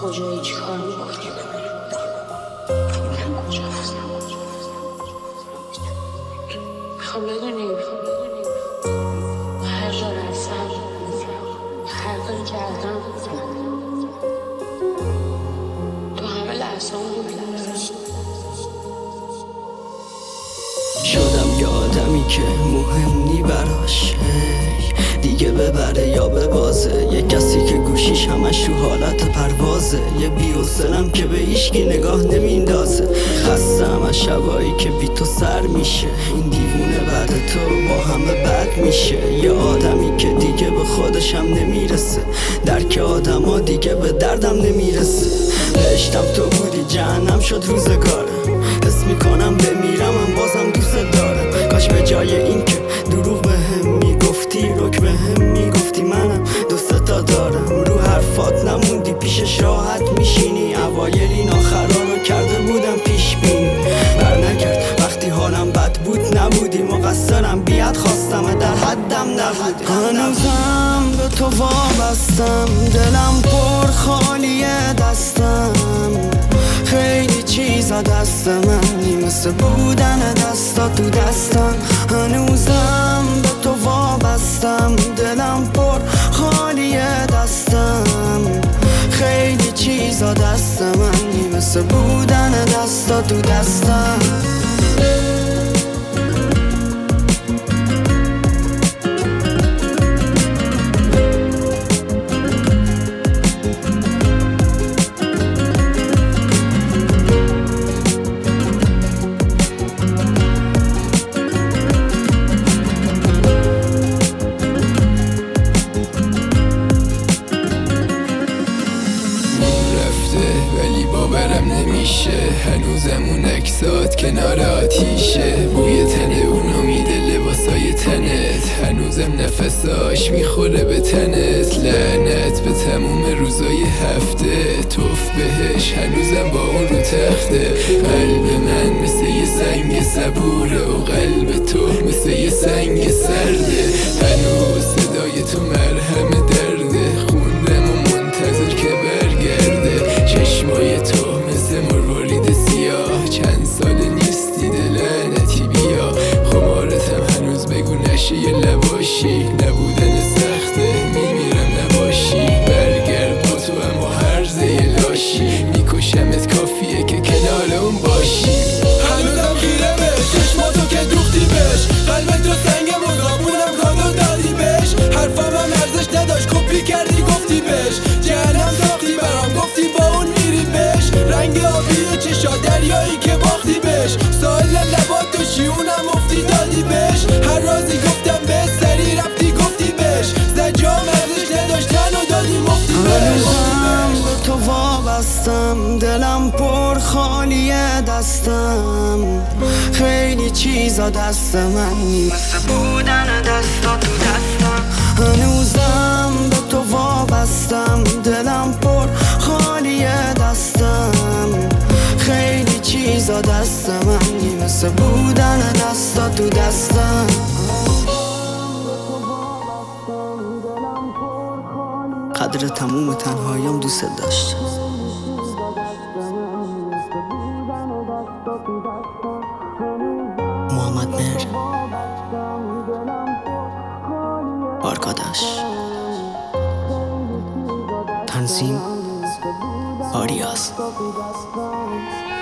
کجایی چیکار میکنی؟ کجا هستم؟ میخوام بدونی هر جا رفتم هر کاری کردم تو همه لحظه بودی. شدم یه آدمی که مهم نی براش دیگه ببره یا ببازه، یه کسی که گوشیش همش تو حالت پروازه، یه بی‌حوصله‌ام که به هیچکی نگاه نمیندازه، خستم از شبایی که بی تو سر میشه، این دیوونه بعد تو با همه بد میشه، یه آدمی که دیگه به خودش هم نمیرسه، درک آدما دیگه به دردم نمیرسه، بهشتم تو بودی جهنم شد روزگارم، حس میکنم بمیرم هم بازم دوست دارم، کاش به جای این که دروغ بهم میگفتی رک بهم میگفتی منم دوست تا دارم، رو حرفات نموندی پیشش راحت میشینی، اوایل این آخرا رو کرده بودم پیش بینی، برنگرد وقتی حالم بد بود نبودی، مقصرم بیاد خواستم در حدم نبودی، هنوزم به تو وابستم، دلم پر خالیه دستم، خیلی چیزا دست منی مثل بودن دستا تو دستم، هنوزم به تو وابستم، دلم پر خالیه دستم، خیلی چیزا دست منی مثل بودن دستا تو دستم. ولی باورم نمیشه هنوزم اون اکسات کنار آتیشه، بوی تن اون امید لباسای تنت، هنوزم نفساش میخوره به تنت، لعنت به تموم روزای هفته، توف بهش هنوزم با اون رو تخته، قلب من مثل یه سنگ صبوره و قلب تو مثل یه سنگ سرده، هنوز صدای تو مرهم درده، خوندم و منتظر که برگرده، چشمای تو مثل مروارید سیاه، چند سال نیستی لعنتی بیا، خمارتم هنوز بگو نشه یه لباشی، نبودن سخته میمیرم نباشی، برگرد با تو اما هرزه یه لاشی، میکشمت کافیه که کنار اون باشی، هنوزم خیره بهش چشماتو که دوختی بهش، قلبت تو سنگ مزابونم کادو دادی بهش، حرفم هم ارزش نداشت کپی کردی گفتی بهش، جهنم ساختی برام گفتی با اون میری بهش، رنگ آبی چشا دریایی که باختی بهش، ساحل لبات تو شیونم افتی دادی بهش، هر رازی گفتم به سری رفتی گفتی بهش، زجام ارزش نداشت تنو دادی مفتی بهش، هنوزم به تو وابستم، دلم پر خالیه دستم، خیلی چیزا دست منی مثل بودن دستا تو دستم، هنوزم به تو وابستم، دلم پر خالیه دستم، خیلی چیزا دست منی مثل بودن دستا تو دستم. قدر تموم تنهاییم دوست داشتم. محمد مهر آرکاداش، تنظیم آریاز.